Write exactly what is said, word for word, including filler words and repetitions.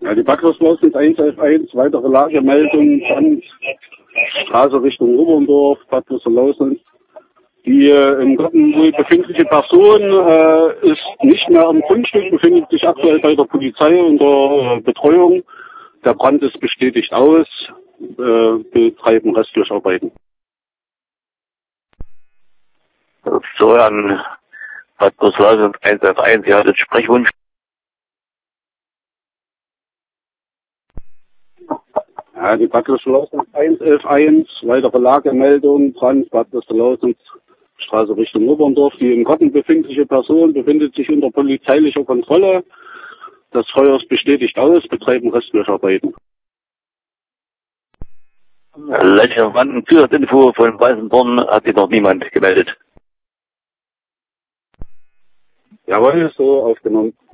Ja, die Backhausstraße eins elf eins, weitere Lagemeldung, Brand, Straße Richtung Oberndorf, Bad Wusterlausen. Die äh, im Garten wohl befindliche Person äh, ist nicht mehr am Grundstück, befindet sich aktuell bei der Polizei unter äh, Betreuung. Der Brand ist bestätigt aus, äh, betreiben Restlöscharbeiten. So, an Bad Wusterlausen eins elf eins, ja, das Sprechwunsch. Ja, die Backhausstraße eins elf eins, weitere Lagemeldung, Brand, Bad Wusterlausen, Straße Richtung Oberndorf. Die im Garten befindliche Person befindet sich unter polizeilicher Kontrolle. Das Feuer ist bestätigt aus, betreiben Restlöscharbeiten. Letzte Brandeninfo von Weißenborn hat sich noch niemand gemeldet. Jawohl, so aufgenommen.